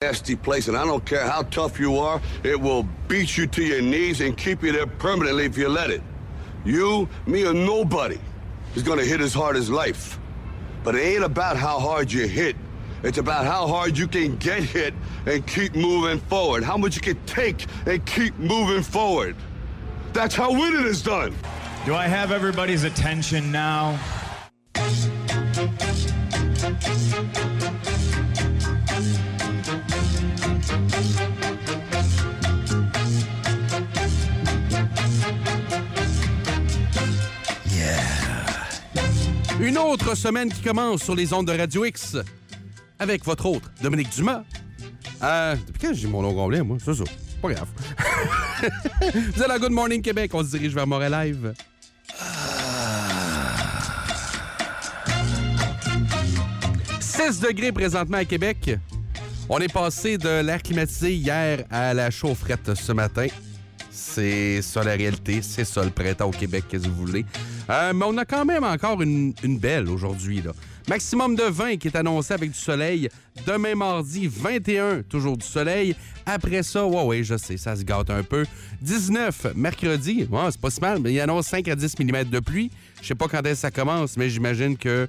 nasty place, and I don't care how tough you are, it will beat you to your knees and keep you there permanently if you let it. You, me, or nobody is gonna hit as hard as life. But it ain't about how hard you hit. It's about how hard you can get hit and keep moving forward. How much you can take and keep moving forward. That's how winning is done. Do I have everybody's attention now? Une autre semaine qui commence sur les ondes de Radio X avec votre hôte, Dominique Dumas. Depuis quand j'ai mon long complet, moi? C'est ça. Pas grave. Vous êtes à Good Morning Québec. On se dirige vers Montréal Live. 6 degrés présentement à Québec. On est passé de l'air climatisé hier à la chaufferette ce matin. C'est ça la réalité. C'est ça le printemps au Québec, qu'est-ce que vous voulez. Mais on a quand même encore une belle aujourd'hui, là. Maximum de 20 qui est annoncé avec du soleil. Demain mardi, 21, toujours du soleil. Après ça, ouais, je sais, ça se gâte un peu. 19, mercredi, c'est pas si mal, mais il annonce 5 à 10 mm de pluie. Je sais pas quand est-ce que ça commence, mais j'imagine que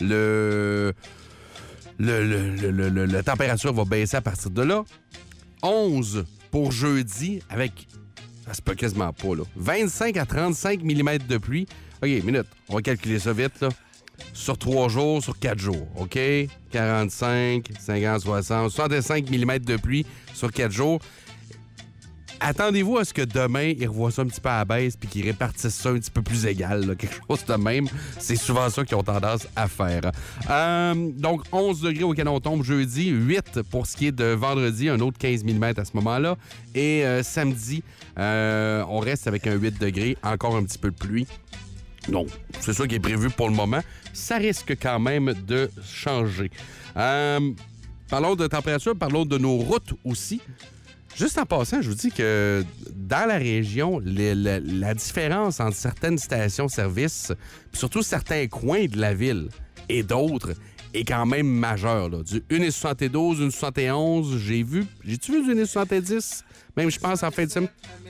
la température va baisser à partir de là. 11 pour jeudi, avec... Ça se peut quasiment pas, là. 25 à 35 mm de pluie. OK, minute, on va calculer ça vite, là. Sur 3 jours, sur 4 jours, OK? 45, 50, 60, 65 mm de pluie sur 4 jours. Attendez-vous à ce que demain, ils revoient ça un petit peu à la baisse puis qu'ils répartissent ça un petit peu plus égal, là, quelque chose de même. C'est souvent ça qu'ils ont tendance à faire. Donc, 11 degrés au Canon tombe jeudi, 8 pour ce qui est de vendredi, un autre 15 mm à ce moment-là. Et samedi, on reste avec un 8 degrés, encore un petit peu de pluie. Donc, c'est ça qui est prévu pour le moment. Ça risque quand même de changer. Parlons de température, parlons de nos routes aussi. Juste en passant, je vous dis que dans la région, la différence entre certaines stations-service, surtout certains coins de la ville et d'autres, est quand même majeure. Là. Du 1,72, 1,71, j'ai-tu vu du 1,70? Même, je pense, en fin de semaine.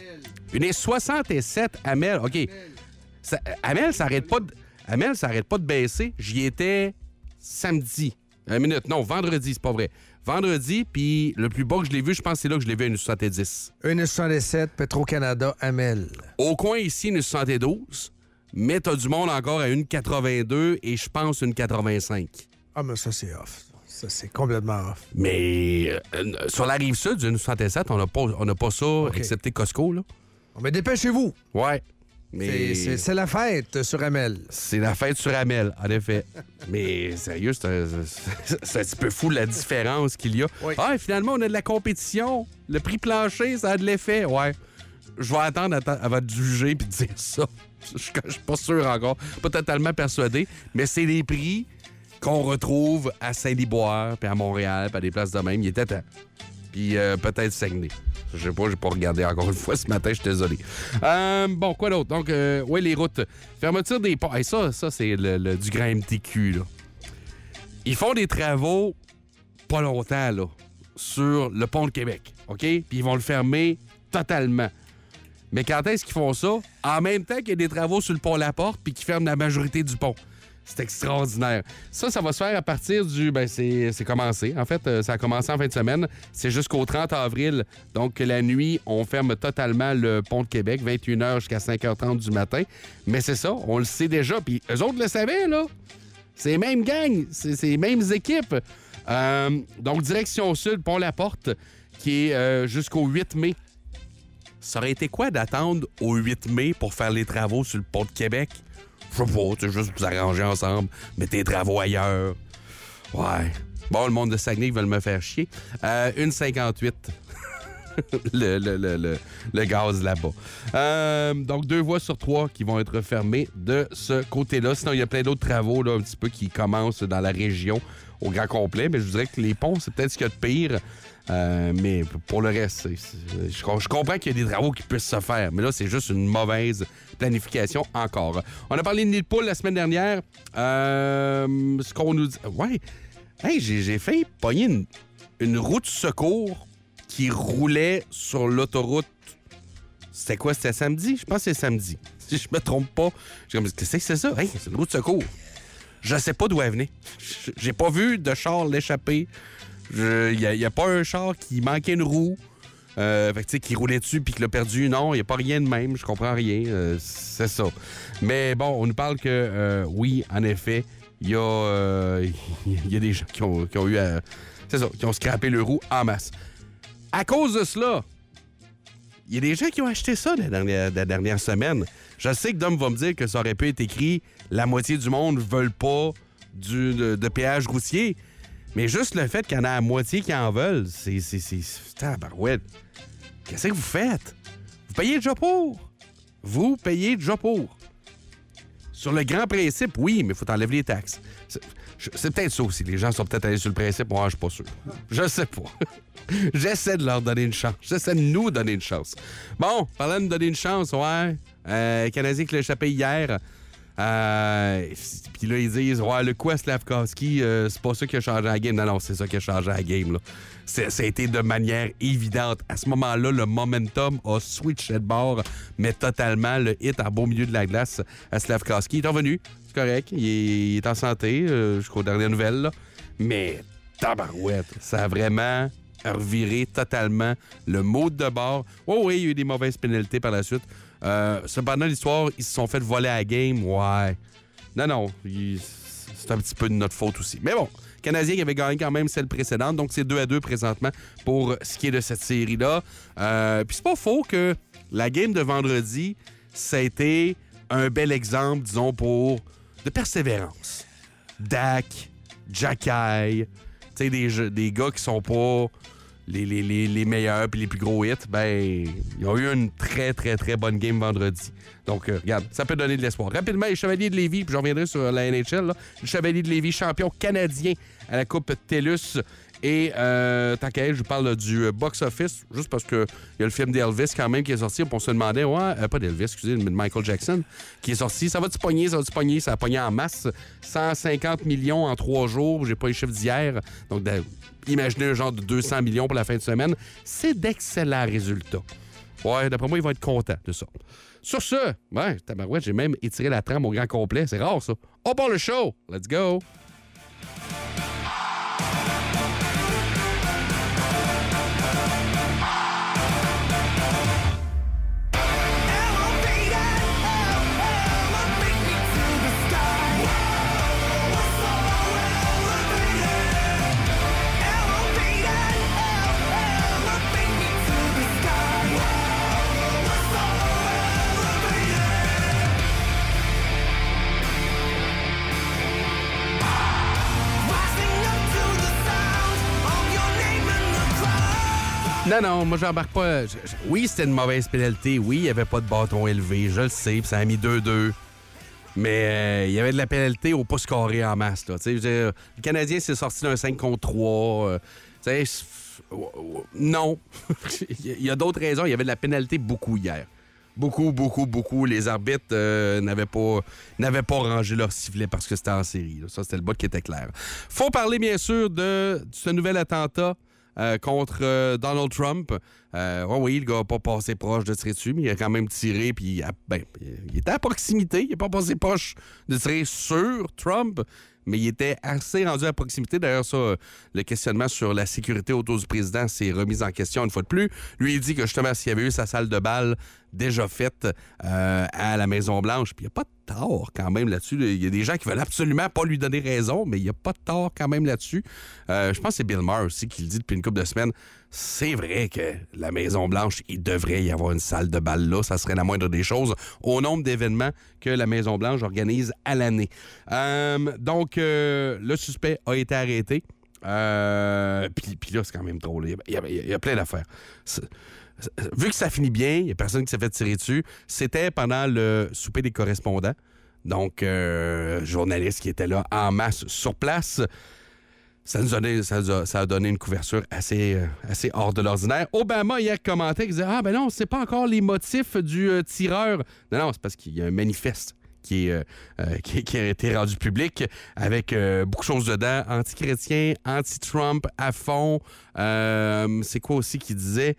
1,67 Amel, OK. Amel, ça n'arrête pas de baisser. J'y étais samedi. Vendredi, c'est pas vrai. Vendredi, puis le plus bas que je l'ai vu, je pense que c'est là que je l'ai vu à 1,70. 1,67, Petro-Canada, Amel. Au coin ici, 1,72, mais t'as du monde encore à 1,82 et je pense 1,85. Ah, mais ça, c'est off. Ça, c'est complètement off. Mais sur la rive sud, du 1,67, on n'a pas ça, okay. Excepté Costco, là. Mais dépêchez-vous. Ouais. Mais... C'est la fête sur Amel. C'est la fête sur Amel, en effet. Mais sérieux, c'est un petit peu fou la différence qu'il y a. Oui. Ah, finalement, on a de la compétition. Le prix plancher, ça a de l'effet. Ouais. Je vais attendre avant de juger et de dire ça. Je suis pas sûr encore. Pas totalement persuadé. Mais c'est les prix qu'on retrouve à Saint-Liboire, puis à Montréal, puis à des places de même. Il était temps. Puis peut-être Saguenay. Je sais pas, j'ai pas regardé encore une fois ce matin, je suis désolé. Bon, quoi d'autre? Donc, les routes. Fermeture des ponts. Hey, ça c'est du grand MTQ, là. Ils font des travaux pas longtemps, là, sur le pont de Québec, OK? Puis ils vont le fermer totalement. Mais quand est-ce qu'ils font ça? En même temps qu'il y a des travaux sur le pont La Porte puis qu'ils ferment la majorité du pont. C'est extraordinaire. Ça va se faire à partir du... c'est commencé. En fait, ça a commencé en fin de semaine. C'est jusqu'au 30 avril. Donc, la nuit, on ferme totalement le pont de Québec, 21h jusqu'à 5h30 du matin. Mais c'est ça, on le sait déjà. Puis eux autres le savaient, là. C'est les mêmes gangs, c'est les mêmes équipes. Donc, direction sud, pont La Porte, qui est jusqu'au 8 mai. Ça aurait été quoi d'attendre au 8 mai pour faire les travaux sur le pont de Québec? Je sais pas, c'est juste vous arranger ensemble, mettez les travaux ailleurs. Ouais. Bon, le monde de Saguenay, ils veulent me faire chier. 1,58 le gaz là-bas. Donc, 2 voies sur 3 qui vont être fermées de ce côté-là. Sinon, il y a plein d'autres travaux là, un petit peu qui commencent dans la région au grand complet. Mais je dirais que les ponts, c'est peut-être ce qu'il y a de pire. Mais pour le reste, je comprends qu'il y a des travaux qui puissent se faire, mais là, c'est juste une mauvaise planification encore. On a parlé de nid de poule la semaine dernière. Ce qu'on nous dit... Ouais. Hey, j'ai failli pogner une roue de secours qui roulait sur l'autoroute. C'était quoi? C'était samedi? Je pense que c'est samedi. Si je me trompe pas. J'ai comme, qu'est-ce que c'est ça? Hey, c'est une roue de secours. Je sais pas d'où elle venait. J'ai pas vu de char l'échapper. Il y a pas un char qui manquait une roue. Fait que, tu sais, qui roulait dessus puis qui l'a perdu. Non, il n'y a pas rien de même. Je comprends rien. C'est ça. Mais bon, on nous parle que, oui, en effet, il y a des gens qui ont eu c'est ça, qui ont scrappé le roue en masse. À cause de cela, il y a des gens qui ont acheté ça la dernière semaine. Je sais que Dom va me dire que ça aurait pu être écrit « La moitié du monde ne veulent pas de péage routier ». Mais juste le fait qu'il y en a la moitié qui en veulent, c'est tabarouette. Qu'est-ce que vous faites? Vous payez déjà pour. Vous payez déjà pour. Sur le grand principe, oui, mais il faut enlever les taxes. C'est peut-être ça aussi. Les gens sont peut-être allés sur le principe. Moi, je suis pas sûr. Je sais pas. J'essaie de leur donner une chance. J'essaie de nous donner une chance. Bon, parlant de nous donner une chance, ouais. Canadien qui l'a échappé hier. Puis là, ils disent, ouais, le coup à Slavkovski, c'est pas ça qui a changé la game. Non, c'est ça qui a changé la game, là. Ça a été de manière évidente. À ce moment-là, le momentum a switché de bord, mais totalement, le hit en beau milieu de la glace à Slavkovski. Il est revenu, c'est correct. Il est en santé, jusqu'aux dernières nouvelles, là. Mais tabarouette, ça a vraiment reviré totalement le mode de bord. Oh oui, il y a eu des mauvaises pénalités par la suite. Cependant, l'histoire, ils se sont fait voler à la game. Ouais. Non, c'est un petit peu de notre faute aussi. Mais bon, Canadien qui avait gagné quand même celle précédente, donc c'est 2-2 présentement pour ce qui est de cette série-là. Puis c'est pas faux que la game de vendredi, ça a été un bel exemple, disons, de persévérance. Dak, Jacky, tu sais, des gars qui sont pas les meilleurs puis les plus gros hits, ben, ils ont eu une très, très, très bonne game vendredi. Donc, regarde, ça peut donner de l'espoir. Rapidement, les Chevaliers de Lévis, puis je reviendrai sur la NHL, là. Les Chevaliers de Lévis, champion canadien à la Coupe TELUS. Et, tant qu'à elle, je vous parle du box-office, juste parce qu'il y a le film d'Elvis quand même qui est sorti. On se demandait, pas d'Elvis, excusez, mais de Michael Jackson, qui est sorti. Ça va-tu pogner? Ça a pogné en masse. 150 millions en 3 jours. J'ai pas les chiffres d'hier. Donc, imaginez un genre de 200 millions pour la fin de semaine. C'est d'excellents résultats. Ouais, d'après moi, il va être content de ça. Sur ce, ouais, tabarouette, j'ai même étiré la trame au grand complet. C'est rare, ça. On part le show. Let's go! Non, moi, j'embarque pas. Oui, c'était une mauvaise pénalité. Oui, il n'y avait pas de bâton élevé. Je le sais, puis ça a mis 2-2. Mais il y avait de la pénalité au pouce carré en masse. Là. Le Canadien s'est sorti d'un 5 contre 3. Non. Il y a d'autres raisons. Il y avait de la pénalité beaucoup hier. Beaucoup. Les arbitres n'avaient pas rangé leur sifflet parce que c'était en série. Là. Ça, c'était le bout qui était clair. Faut parler, bien sûr, de ce nouvel attentat contre Donald Trump. Oui, le gars n'a pas passé proche de tirer dessus, mais il a quand même tiré, puis il était à proximité. Il n'a pas passé proche de tirer sur Trump, mais il était assez rendu à proximité. D'ailleurs, ça, le questionnement sur la sécurité autour du président s'est remis en question une fois de plus. Lui, il dit que justement, s'il y avait eu sa salle de bal déjà faite à la Maison-Blanche, puis il n'y a pas de tort quand même là-dessus. Il y a des gens qui veulent absolument pas lui donner raison, mais il n'y a pas de tort quand même là-dessus. Je pense que c'est Bill Maher aussi qui le dit depuis une couple de semaines. C'est vrai que la Maison-Blanche, il devrait y avoir une salle de bal là. Ça serait la moindre des choses au nombre d'événements que la Maison-Blanche organise à l'année. Donc, le suspect a été arrêté. Puis là, c'est quand même drôle. Il y a plein d'affaires. Vu que ça finit bien, il n'y a personne qui s'est fait tirer dessus. C'était pendant le souper des correspondants. Donc, journalistes qui étaient là en masse sur place. Ça a donné une couverture assez hors de l'ordinaire. Obama, hier, commentait, il disait « Ah, ben non, c'est pas encore les motifs du tireur. » Non, c'est parce qu'il y a un manifeste qui a été rendu public avec beaucoup de choses dedans. Anti-chrétien, anti-Trump à fond. C'est quoi aussi qu'il disait?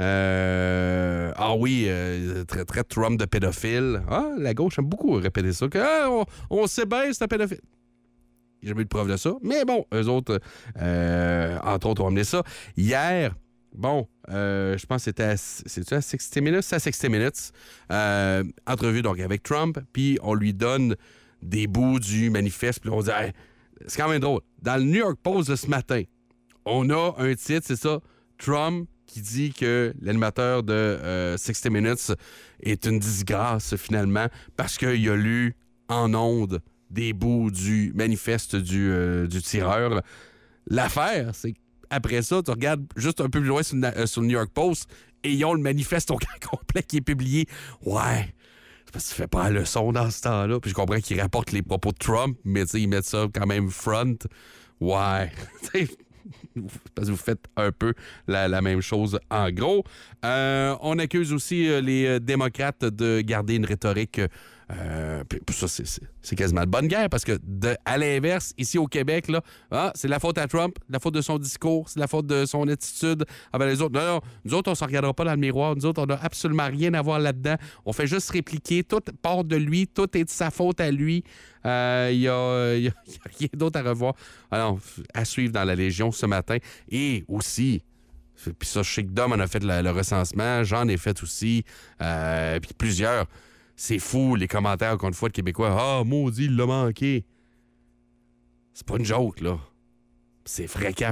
Traite Trump de pédophile. Ah, la gauche aime beaucoup répéter ça. On sait bien, c'est un pédophile. J'ai jamais eu de preuve de ça. Mais bon, eux autres, entre autres, ont amené ça. Hier, je pense que c'était à 60 Minutes? C'est à 60 Minutes. Entrevue donc avec Trump, puis on lui donne des bouts du manifeste, puis on dit hey, c'est quand même drôle. Dans le New York Post de ce matin, on a un titre, c'est ça, Trump qui dit que l'animateur de 60 Minutes est une disgrâce finalement parce qu'il a lu en ondes des bouts du manifeste du tireur. L'affaire, c'est qu'après ça, tu regardes juste un peu plus loin sur le New York Post et ils ont le manifeste au complet qui est publié. Ouais, c'est parce que tu fais pas la leçon dans ce temps-là. Puis je comprends qu'ils rapportent les propos de Trump, mais ils mettent ça quand même front. Ouais, parce que vous faites un peu la même chose en gros. On accuse aussi les démocrates de garder une rhétorique... ça, c'est quasiment de bonne guerre parce que, à l'inverse, ici au Québec, là, c'est la faute à Trump, la faute de son discours, c'est la faute de son attitude envers les autres. Non, nous autres, on ne se regardera pas dans le miroir. Nous autres, on n'a absolument rien à voir là-dedans. On fait juste répliquer. Tout part de lui. Tout est de sa faute à lui. Il n'y a rien d'autre à revoir. Alors, à suivre dans la Légion ce matin. Et aussi... Puis ça, je sais que Dom en a fait le recensement. J'en ai fait aussi. Puis plusieurs... C'est fou, les commentaires, encore une fois, de Québécois. Ah, maudit, il l'a manqué. C'est pas une joke, là. C'est fréquent.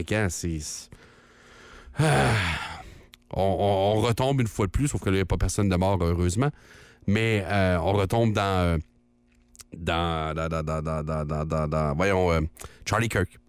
On retombe une fois de plus, sauf qu'il n'y a pas personne de mort, heureusement. Mais on retombe dans Charlie Kirk.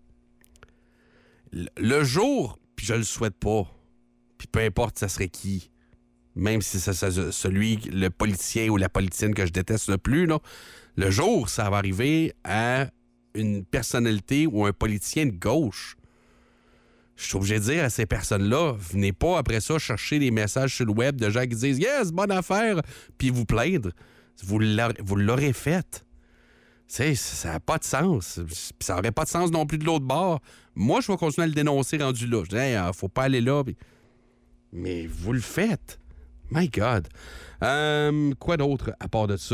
Le jour, puis je le souhaite pas, puis peu importe ça serait qui, même si c'est celui, le politicien ou la politicienne que je déteste le plus, là, le jour, ça va arriver à une personnalité ou un politicien de gauche, je suis obligé de dire à ces personnes-là, venez pas après ça chercher des messages sur le web de gens qui disent « Yes, bonne affaire », puis vous plaindre. Vous l'aurez fait. Ça n'a pas de sens. Puis ça n'aurait pas de sens non plus de l'autre bord. Moi, je vais continuer à le dénoncer rendu là. Je dis hey, « Faut pas aller là. » Mais vous le faites. My God. Quoi d'autre à part de ça?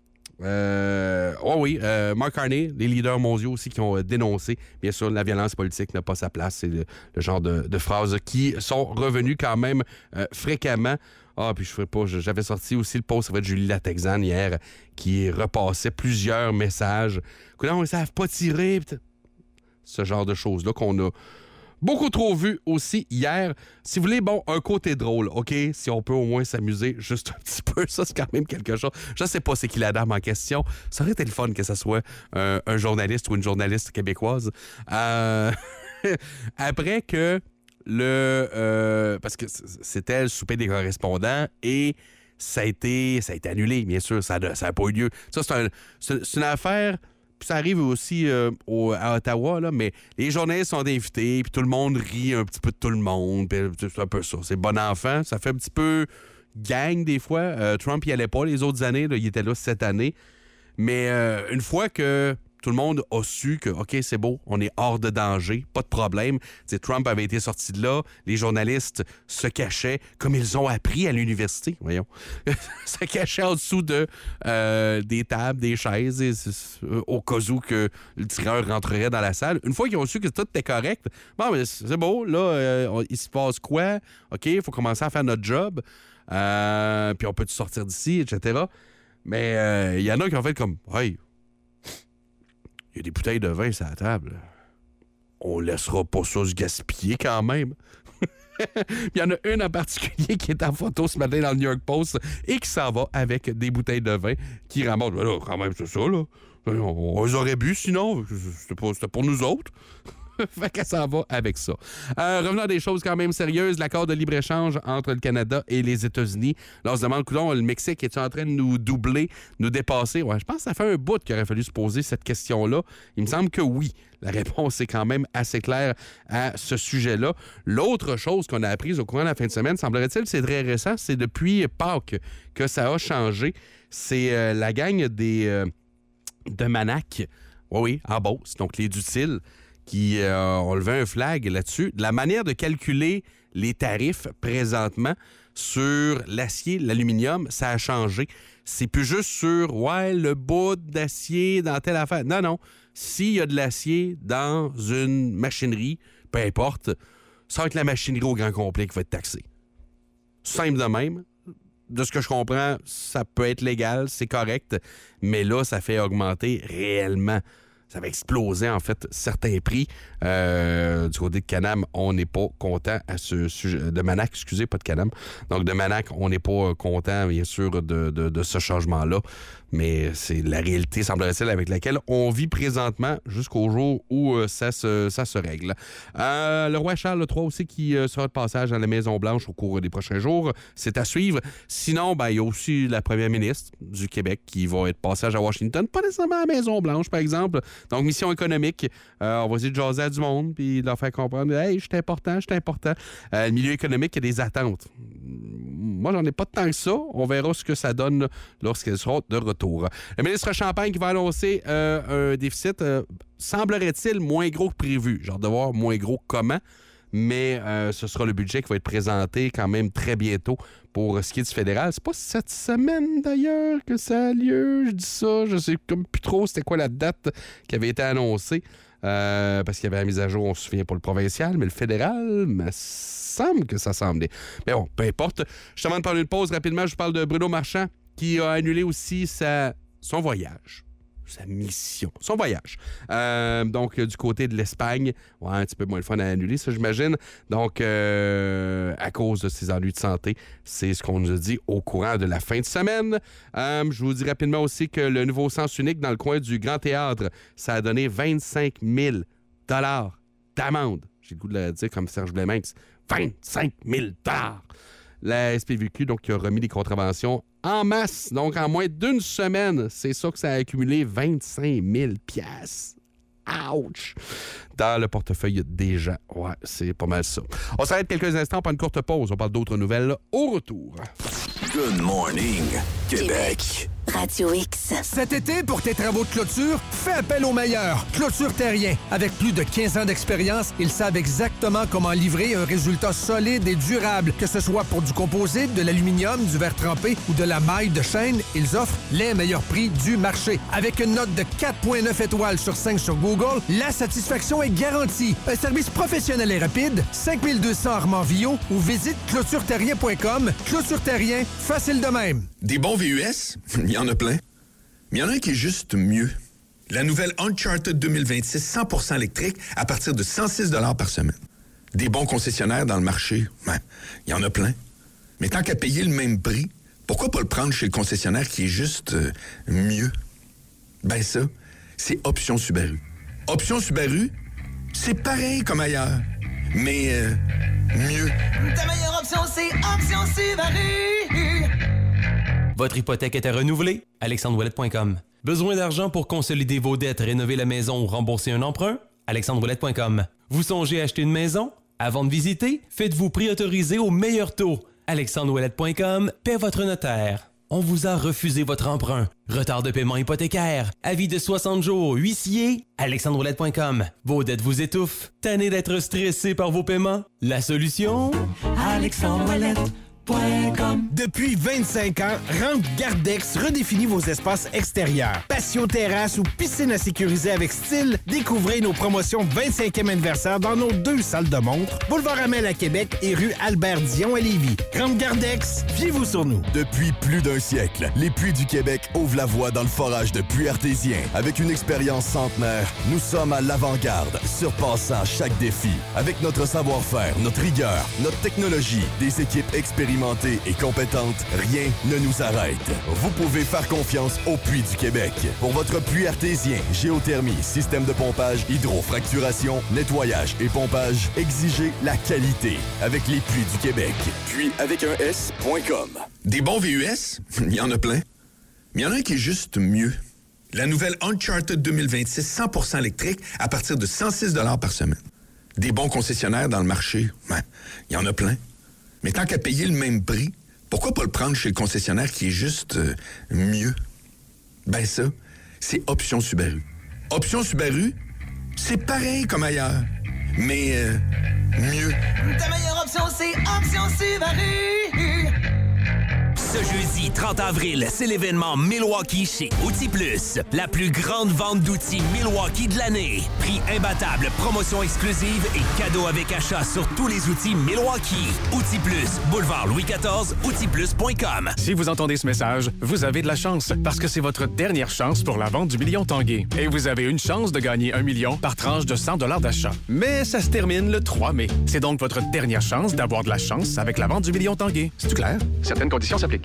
Mark Carney, les leaders mondiaux aussi qui ont dénoncé, bien sûr, la violence politique n'a pas sa place. C'est le genre de phrases qui sont revenues quand même fréquemment. Puis je ferai pas. J'avais sorti aussi le post de Julie Latexan hier qui repassait plusieurs messages. Écoute, ils ne savent pas tirer. Ce genre de choses-là qu'on a beaucoup trop vu aussi hier. Si vous voulez, un côté drôle, OK? Si on peut au moins s'amuser juste un petit peu, ça, c'est quand même quelque chose. Je sais pas c'est qui la dame en question. Ça aurait été le fun que ce soit un journaliste ou une journaliste québécoise. Après que parce que c'était le souper des correspondants et ça a été annulé, bien sûr. Ça n'a pas eu lieu. Ça, c'est une affaire... Puis ça arrive aussi à Ottawa, là, mais les journalistes sont invités, puis tout le monde rit un petit peu de tout le monde. Puis c'est un peu ça. C'est bon enfant. Ça fait un petit peu gang des fois. Trump n'y allait pas les autres années. Là, il était là cette année. Mais une fois que tout le monde a su que, OK, c'est beau, on est hors de danger, pas de problème. T'sais, Trump avait été sorti de là, les journalistes se cachaient, comme ils ont appris à l'université, voyons, se cachaient en dessous des tables, des chaises, au cas où que le tireur rentrerait dans la salle. Une fois qu'ils ont su que tout était correct, mais c'est beau, là, il se passe quoi? OK, il faut commencer à faire notre job, puis on peut sortir d'ici, etc. Mais il y en a qui ont fait comme, hey, il y a des bouteilles de vin sur la table. On laissera pas ça se gaspiller quand même. Il y en a une en particulier qui est en photo ce matin dans le New York Post et qui s'en va avec des bouteilles de vin qui ramasse. Là, quand même, c'est ça, là. On les aurait bu sinon. C'était pour nous autres. Fait qu'elle s'en va avec ça. Revenons à des choses quand même sérieuses. L'accord de libre-échange entre le Canada et les États-Unis. Là, on se demande, coudonc, le Mexique est-tu en train de nous doubler, nous dépasser? Ouais, je pense que ça fait un bout qu'il aurait fallu se poser cette question-là. Il me semble que oui. La réponse est quand même assez claire à ce sujet-là. L'autre chose qu'on a apprise au courant de la fin de semaine, semblerait-il, c'est très récent, c'est depuis Pâques que ça a changé. C'est la gang de Manac, oui, en Beauce, donc les Dutiles, qui ont levé un flag là-dessus. La manière de calculer les tarifs présentement sur l'acier, l'aluminium, ça a changé. C'est plus juste sur, le bout d'acier dans telle affaire. Non. S'il y a de l'acier dans une machinerie, peu importe, ça va être la machinerie au grand complet qui va être taxée. Simple de même. De ce que je comprends, ça peut être légal, c'est correct, mais là, ça fait augmenter réellement. Ça va exploser, en fait, certains prix. Du côté de Canam, on n'est pas content à ce sujet. De Manac, excusez, pas de Canam. Donc, de Manac, on n'est pas content, bien sûr, de ce changement-là. Mais c'est la réalité, semblerait-il, avec laquelle on vit présentement jusqu'au jour où ça se règle. Le roi Charles III aussi qui sera de passage à la Maison-Blanche au cours des prochains jours. C'est à suivre. Sinon, il y a aussi la première ministre du Québec qui va être passage à Washington. Pas nécessairement à la Maison-Blanche, par exemple. Donc, mission économique. On va essayer de jaser à du monde puis de leur faire comprendre « Hey, je suis important. » Le milieu économique, il y a des attentes. Moi, j'en ai pas tant que ça. On verra ce que ça donne lorsqu'elles seront de retour. Le ministre Champagne qui va annoncer un déficit, semblerait-il, moins gros que prévu. J'ai hâte de voir moins gros comment, mais ce sera le budget qui va être présenté quand même très bientôt pour ce qui est du fédéral. C'est pas cette semaine, d'ailleurs, que ça a lieu. Je dis ça, je sais comme plus trop c'était quoi la date qui avait été annoncée. Parce qu'il y avait la mise à jour, on se souvient, pour le provincial, mais le fédéral, me semble que ça semblait. Mais bon, peu importe. Justement, de prendre une pause rapidement, je vous parle de Bruno Marchand qui a annulé aussi son voyage. Sa mission. Son voyage. Donc, du côté de l'Espagne, un petit peu moins le fun à annuler, ça, j'imagine. Donc, à cause de ses ennuis de santé, c'est ce qu'on nous a dit au courant de la fin de semaine. Je vous dis rapidement aussi que le nouveau sens unique dans le coin du Grand Théâtre, ça a donné 25 000 d'amende. J'ai le goût de le dire comme Serge Bléminx. 25 000 La SPVQ, donc, qui a remis les contraventions en masse. Donc, en moins d'une semaine, c'est ça que ça a accumulé, 25 000 piastres. Ouch! Dans le portefeuille des gens. Ouais, c'est pas mal ça. On s'arrête quelques instants pour une courte pause. On parle d'autres nouvelles au retour. Good morning, Québec. Radio X. Cet été, pour tes travaux de clôture, fais appel aux meilleurs. Clôture Terrien. Avec plus de 15 ans d'expérience, ils savent exactement comment livrer un résultat solide et durable. Que ce soit pour du composite, de l'aluminium, du verre trempé ou de la maille de chêne, ils offrent les meilleurs prix du marché. Avec une note de 4,9 étoiles sur 5 sur Google, la satisfaction est garantie. Un service professionnel et rapide, 5200 Armand-Villot ou visite clôtureterrien.com. Clôture Terrien, facile de même. Des bons VUS, il y en a plein. Mais il y en a un qui est juste mieux. La nouvelle Uncharted 2026 100% électrique à partir de 106 $ par semaine. Des bons concessionnaires dans le marché, il y en a plein. Mais tant qu'à payer le même prix, pourquoi pas le prendre chez le concessionnaire qui est juste mieux? Ben ça, c'est Option Subaru. Option Subaru, c'est pareil comme ailleurs, mais mieux. Ta meilleure option, c'est Option Subaru. Votre hypothèque est à renouveler? AlexandreOuellette.com. Besoin d'argent pour consolider vos dettes, rénover la maison ou rembourser un emprunt? AlexandreOuellette.com. Vous songez à acheter une maison? Avant de visiter, faites-vous préautoriser au meilleur taux. AlexandreOuellette.com paie votre notaire. On vous a refusé votre emprunt. Retard de paiement hypothécaire. Avis de 60 jours. Huissier. AlexandreOuellette.com. Vos dettes vous étouffent. Tanné d'être stressé par vos paiements? La solution? AlexandreOuellette.com. Depuis 25 ans, Rampe Gardex redéfinit vos espaces extérieurs. Patio terrasse ou piscine à sécuriser avec style, découvrez nos promotions 25e anniversaire dans nos 2 salles de montre, Boulevard Amel à Québec et rue Albert-Dion à Lévis. Rampe Gardex, fiez-vous sur nous. Depuis plus d'un siècle, les Puits du Québec ouvrent la voie dans le forage de puits artésiens. Avec une expérience centenaire, nous sommes à l'avant-garde, surpassant chaque défi. Avec notre savoir-faire, notre rigueur, notre technologie, des équipes expérimentées expérimentée et compétente, rien ne nous arrête. Vous pouvez faire confiance au Puits du Québec. Pour votre puits artésien, géothermie, système de pompage, hydrofracturation, nettoyage et pompage, exigez la qualité avec les Puits du Québec. Puits avec un S.com. Des bons VUS, il y en a plein. Mais il y en a un qui est juste mieux. La nouvelle Uncharted 2026 100% électrique à partir de 106 $ par semaine. Des bons concessionnaires dans le marché, il y en a plein. Mais tant qu'à payer le même prix, pourquoi pas le prendre chez le concessionnaire qui est juste mieux? Ben ça, c'est Option Subaru. Option Subaru, c'est pareil comme ailleurs, mais mieux. Ta meilleure option, c'est Option Subaru. Ce jeudi 30 avril, c'est l'événement Milwaukee chez Outils Plus. La plus grande vente d'outils Milwaukee de l'année. Prix imbattable, promotion exclusive et cadeaux avec achat sur tous les outils Milwaukee. Outils Plus, boulevard Louis XIV, outilsplus.com. Si vous entendez ce message, vous avez de la chance parce que c'est votre dernière chance pour la vente du million Tanguay. Et vous avez une chance de gagner 1 million par tranche de 100 $ d'achat. Mais ça se termine le 3 mai. C'est donc votre dernière chance d'avoir de la chance avec la vente du million Tanguay. C'est-tu clair? Certaines conditions s'appliquent.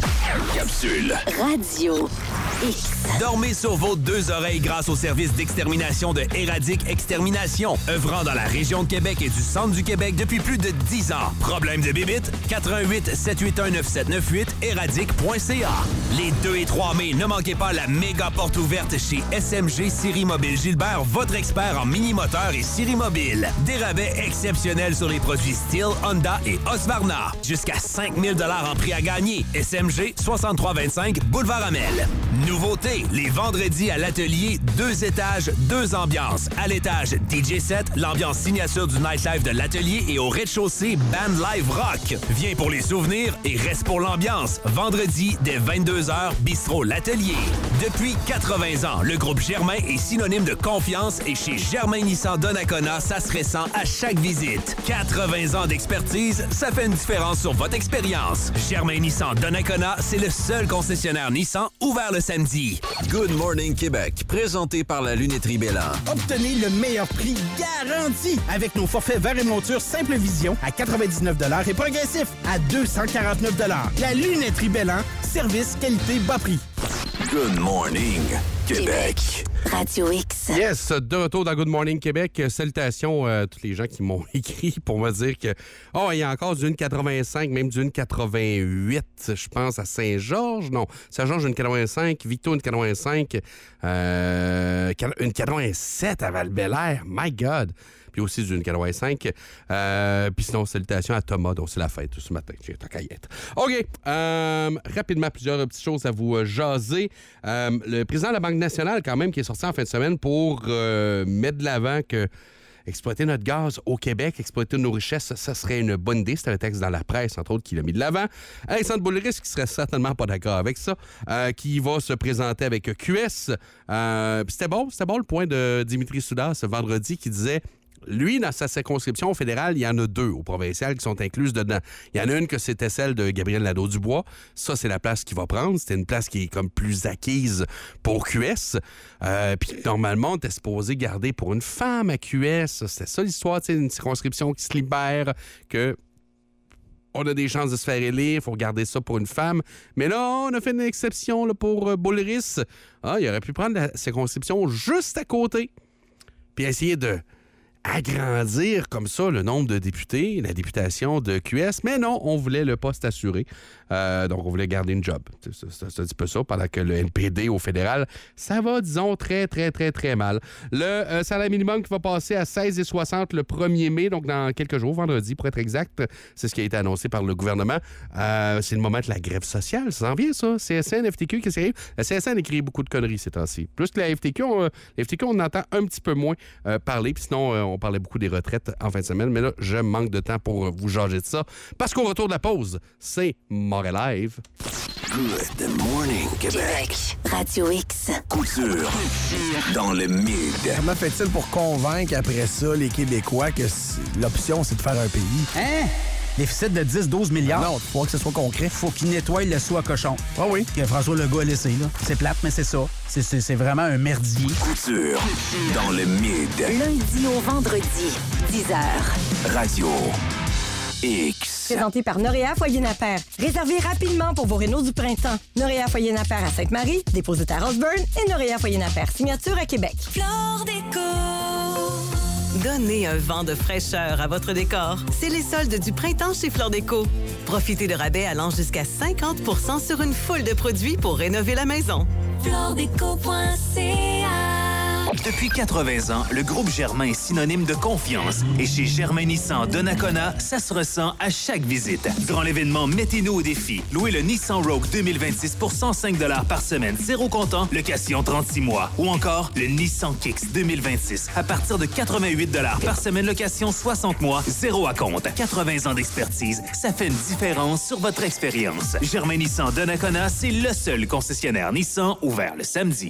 Capsule. Radio X. Dormez sur vos deux oreilles grâce au service d'extermination de Éradic Extermination, œuvrant dans la région de Québec et du centre du Québec depuis plus de 10 ans. Problème de bébite? 88 781 9798 éradic.ca. Les 2 et 3 mai, ne manquez pas la méga porte ouverte chez SMG Série Mobile Gilbert, votre expert en mini-moteur et série mobile. Des rabais exceptionnels sur les produits Steel, Honda et Husqvarna. Jusqu'à 5 000 $ en prix à gagner. SMG 6325 Boulevard Amel. Nouveauté, les vendredis à l'atelier, 2 étages, 2 ambiances. À l'étage, DJ set, l'ambiance signature du nightlife de l'atelier et au rez-de-chaussée, band live rock. Viens pour les souvenirs et reste pour l'ambiance. Vendredi, dès 22h, bistrot l'atelier. Depuis 80 ans, le groupe Germain est synonyme de confiance et chez Germain Nissan Donnacona, ça se ressent à chaque visite. 80 ans d'expertise, ça fait une différence sur votre expérience. Germain Nissan Donnacona, c'est le seul concessionnaire Nissan ouvert le samedi. Good Morning Québec, présenté par la Lunetterie Bélan. Obtenez le meilleur prix garanti avec nos forfaits verre et monture Simple Vision à 99 $ et progressif à 249 $. La Lunetterie Bélan, service, qualité, bas prix. Good Morning Québec. Radio X. Yes, de retour dans Good Morning Québec. Salutations à tous les gens qui m'ont écrit pour me dire que il y a encore du 1,85, même du 1,88, je pense, à Saint-Georges. Non, Saint-Georges, 1,85, Victo, 1,85, 1,87 à Val-Bélair. My God! Puis aussi du 1,85. Puis sinon, salutations à Thomas, dont c'est la fête ce matin. J'ai ta caillette. OK. Rapidement, plusieurs petites choses à vous jaser. Le président de la Banque nationale, quand même, qui est sorti en fin de semaine pour mettre de l'avant que exploiter notre gaz au Québec, exploiter nos richesses, ça serait une bonne idée. C'était un texte dans la presse, entre autres, qui l'a mis de l'avant. Alexandre Boulris, qui serait certainement pas d'accord avec ça, qui va se présenter avec QS. C'était bon le point de Dimitri Soudas ce vendredi, qui disait... Lui, dans sa circonscription fédérale, il y en a 2 au provincial qui sont incluses dedans. Il y en a une que c'était celle de Gabriel Nadeau-Dubois. Ça, c'est la place qu'il va prendre. C'était une place qui est comme plus acquise pour QS. Puis normalement, on était supposé garder pour une femme à QS. C'était ça l'histoire, tu sais, une circonscription qui se libère, que... On a des chances de se faire élire, il faut garder ça pour une femme. Mais là, on a fait une exception là, pour Boulris. Il aurait pu prendre la circonscription juste à côté, puis essayer de agrandir comme ça le nombre de députés, la députation de QS. Mais non, on voulait le poste assuré. Donc, on voulait garder une job. C'est un petit peu ça, pendant que le NPD au fédéral, ça va, disons, très, très, très, très mal. Le salaire minimum qui va passer à 16,60 le 1er mai, donc dans quelques jours, vendredi, pour être exact. C'est ce qui a été annoncé par le gouvernement. C'est le moment de la grève sociale. Ça s'en vient, ça. CSN, FTQ, qu'est-ce qui arrive? La CSN écrit beaucoup de conneries ces temps-ci. Plus que la FTQ, on entend un petit peu moins parler. Puis sinon, on parlait beaucoup des retraites en fin de semaine. Mais là, je manque de temps pour vous jaser de ça. Parce qu'au retour de la pause, c'est Montréal Live. Good Morning Québec. Radio X. Couture. Dans le mid. Comment fait-il pour convaincre après ça les Québécois que l'option, c'est de faire un pays? Hein? Déficit de 10-12 milliards. Non, il faut que ce soit concret. Faut qu'il nettoie le sou à cochon. Ah oui. Que François Legault a laissé, là. C'est plate, mais c'est ça. C'est vraiment un merdier. Couture. Dans le mid. Lundi au vendredi, 10h. Radio X. Présenté par Noréa Foyer Napper. Réservez rapidement pour vos rénaux du printemps. Noréa Foyer Napper à Sainte-Marie, dépositaire Osborne et Noréa Foyer Napper, signature à Québec. Flore Déco. Donnez un vent de fraîcheur à votre décor. C'est les soldes du printemps chez Flore Déco. Profitez de rabais allant jusqu'à 50% sur une foule de produits pour rénover la maison. floredeco.ca. Depuis 80 ans, le groupe Germain est synonyme de confiance. Et chez Germain Nissan de Nakona, ça se ressent à chaque visite. Durant l'événement Mettez-nous au défi, louez le Nissan Rogue 2026 pour 105 $ par semaine, 0 comptant, location 36 mois. Ou encore le Nissan Kicks 2026 à partir de 88 $ par semaine, location 60 mois, 0 à compte. 80 ans d'expertise, ça fait une différence sur votre expérience. Germain Nissan de Nakona, c'est le seul concessionnaire Nissan ouvert le samedi.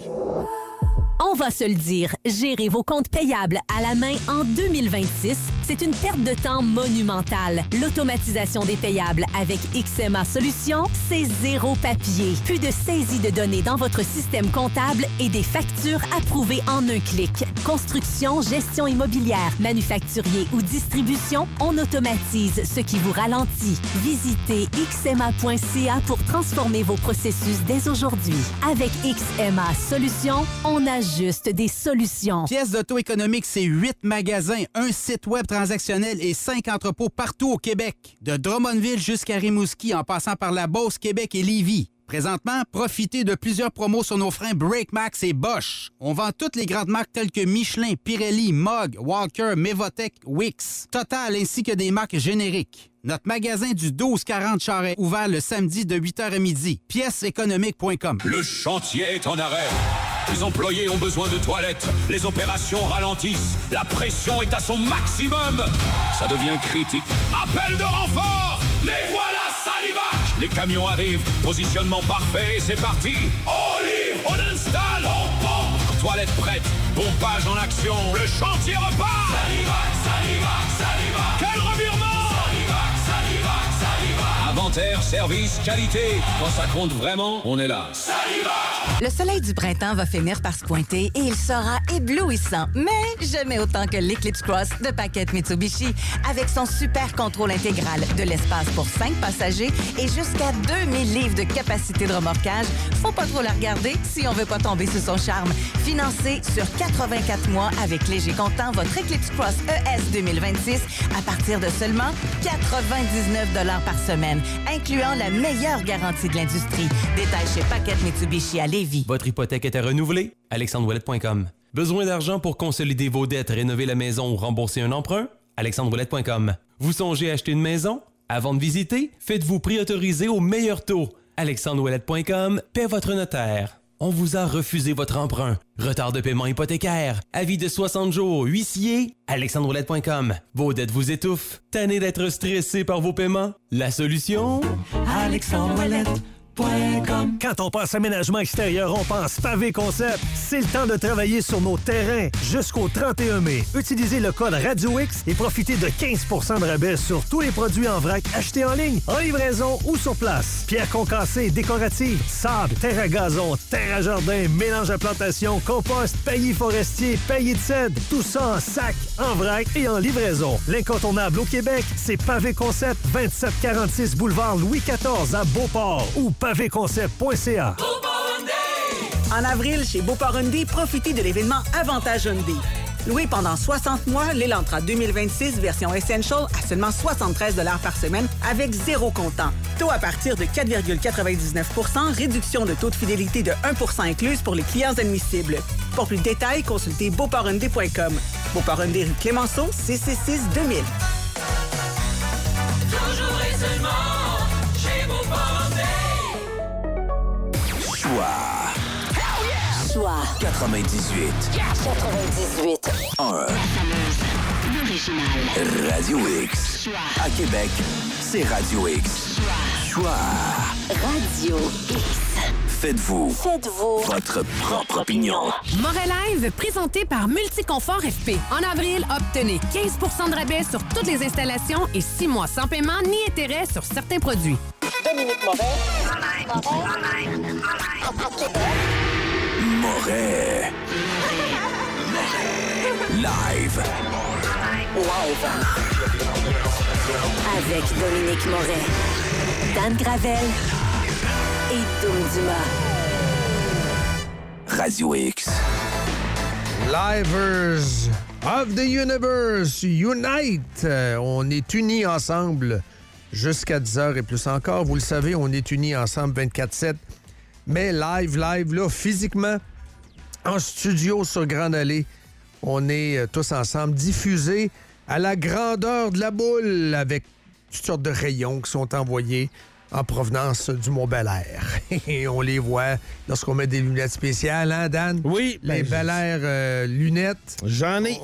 On va se le dire, gérer vos comptes payables à la main en 2026, c'est une perte de temps monumentale. L'automatisation des payables avec XMA Solutions, c'est zéro papier. Plus de saisie de données dans votre système comptable et des factures approuvées en un clic. Construction, gestion immobilière, manufacturier ou distribution, on automatise ce qui vous ralentit. Visitez xma.ca pour transformer vos processus dès aujourd'hui. Avec XMA Solutions, on a juste des solutions. Pièces d'auto économique, c'est 8 magasins, un site web transactionnel et 5 entrepôts partout au Québec. De Drummondville jusqu'à Rimouski, en passant par la Beauce, Québec et Lévis. Présentement, profitez de plusieurs promos sur nos freins BrakeMax et Bosch. On vend toutes les grandes marques telles que Michelin, Pirelli, Mogg, Walker, Mevotech, Wix, Total ainsi que des marques génériques. Notre magasin du 1240 Charest, ouvert le samedi de 8h à midi. Pièceséconomique.com. Le chantier est en arrêt. Les employés ont besoin de toilettes. Les opérations ralentissent. La pression est à son maximum. Ça devient critique. Appel de renfort. Les voilà, Salivac. Les camions arrivent. Positionnement parfait. C'est parti. On livre, on installe, on pompe. Toilettes prêtes. Pompage en action. Le chantier repart. Salivac, Salivac, Salivac. Quel revirement. Inventaire, service, qualité. Quand ça compte vraiment, on est là. Le soleil du printemps va finir par se pointer et il sera éblouissant, mais jamais autant que l'Eclipse Cross de Paquette Mitsubishi. Avec son super contrôle intégral, de l'espace pour 5 passagers et jusqu'à 2000 livres de capacité de remorquage, faut pas trop la regarder si on veut pas tomber sous son charme. Financé sur 84 mois avec léger comptant, votre Eclipse Cross ES 2026 à partir de seulement 99 $ par semaine, incluant la meilleure garantie de l'industrie. Détail chez Paquette Mitsubishi à Lévis. Votre hypothèque est à renouveler? AlexandreOuellette.com. Besoin d'argent pour consolider vos dettes, rénover la maison ou rembourser un emprunt? AlexandreOuellette.com. Vous songez à acheter une maison? Avant de visiter, faites-vous préautoriser au meilleur taux. AlexandreOuellette.com paie votre notaire. On vous a refusé votre emprunt. Retard de paiement hypothécaire. Avis de 60 jours. Huissier. AlexandreOuellette.com. Vos dettes vous étouffent. Tanné d'être stressé par vos paiements? La solution? AlexandreOuellette.com. Quand on pense aménagement extérieur, on pense Pavé Concept. C'est le temps de travailler sur nos terrains jusqu'au 31 mai. Utilisez le code RadioX et profitez de 15 % de rabais sur tous les produits en vrac achetés en ligne, en livraison ou sur place. Pierre concassée, décorative, sable, terre à gazon, terre à jardin, mélange à plantation, compost, paillis forestier, paillis de cèdre. Tout ça en sac, en vrac et en livraison. L'incontournable au Québec, c'est Pavé Concept, 2746 boulevard Louis XIV à Beauport ou pavéconcept.ca. En avril, chez Beauport Hyundai, profitez de l'événement Avantage Hyundai. Loué pendant 60 mois, l'Elantra 2026 version Essential à seulement 73 $ par semaine avec 0 comptant. Taux à partir de 4,99 %, réduction de taux de fidélité de 1 % incluse pour les clients admissibles. Pour plus de détails, consultez beauporthyundai.com. Beauport Hyundai rue Clémenceau, 666 2000. Toujours et seulement chez Beauport Hyundai. Choix 98. 98. 1. L'original. Radio X. À Québec, c'est Radio X. Choix. Radio X. Faites-vous votre propre opinion. Morelive, présenté par Multiconfort FP. En avril, obtenez 15 % de rabais sur toutes les installations et 6 mois sans paiement ni intérêt sur certains produits. Dominique Moret. Moret. Live. avec Dominique Moret, Dan Gravel et Dom Dumas. Radio X. Livers of the Universe, Unite! On est unis ensemble jusqu'à 10h et plus encore. Vous le savez, on est unis ensemble 24/7. Mais live, là, physiquement, en studio sur Grande Allée, on est tous ensemble, diffusés à la grandeur de la boule avec toutes sortes de rayons qui sont envoyés en provenance du Mont-Bel-Air. Et on les voit lorsqu'on met des lunettes spéciales, hein, Dan? Oui. Les Bel-Air lunettes. J'en ai.